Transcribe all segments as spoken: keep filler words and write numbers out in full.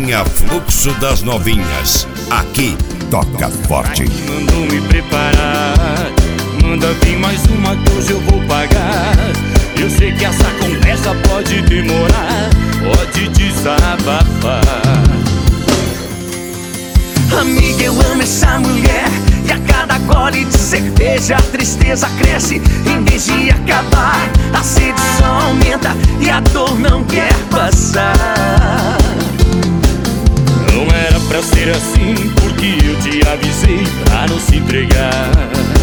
Carretinha Fluxo das Novinhas. Aqui toca forte. Mandou me preparar, manda vir mais uma que hoje eu vou pagar. Eu sei que essa conversa pode demorar, pode desabafar. Amiga, eu amo essa mulher, e a cada gole de cerveja a tristeza cresce. Em vez de acabar, a sede só aumenta e a dor não quer passar. Não era pra ser assim, porque eu te avisei pra não se entregar.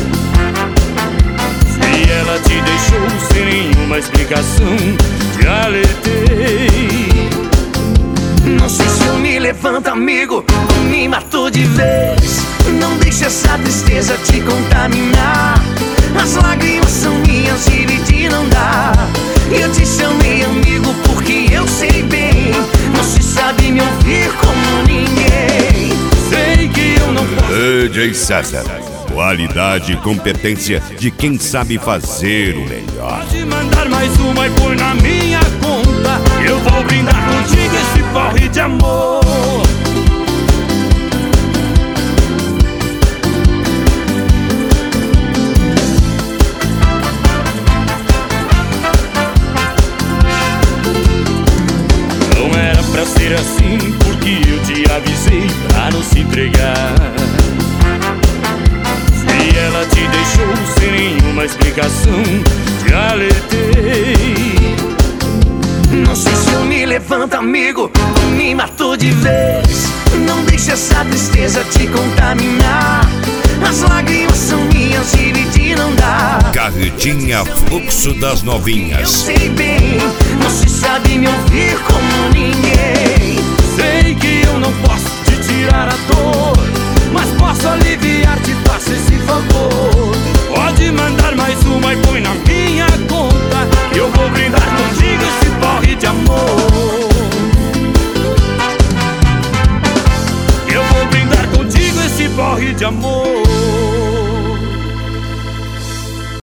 Se ela te deixou sem nenhuma explicação, te alertei. Não sei se eu me levanto, amigo, ou me matou de vez. Não deixe essa tristeza te contaminar. As lágrimas são minhas, dividir não dá. Eu te chamei amigo porque eu sei bem, você sabe me ouvir como ninguém. Sei que eu não posso. D J César, qualidade e competência de quem sabe fazer o melhor. Pode mandar mais uma e pôr na minha conta. Eu vou brindar contigo esse porre de amor. Não era pra ser assim, porque eu te avisei pra não se entregar. Se ela te deixou sem nenhuma explicação, te alertei. Não sei se eu me levanto, amigo, ou me matou de vez. Não deixe essa tristeza te contaminar. As lágrimas são minhas, dividir não dá. Carretinha Fluxo das Eu Novinhas. sei bem, você sabe me ouvir como ninguém. Sei que eu não posso te tirar a dor,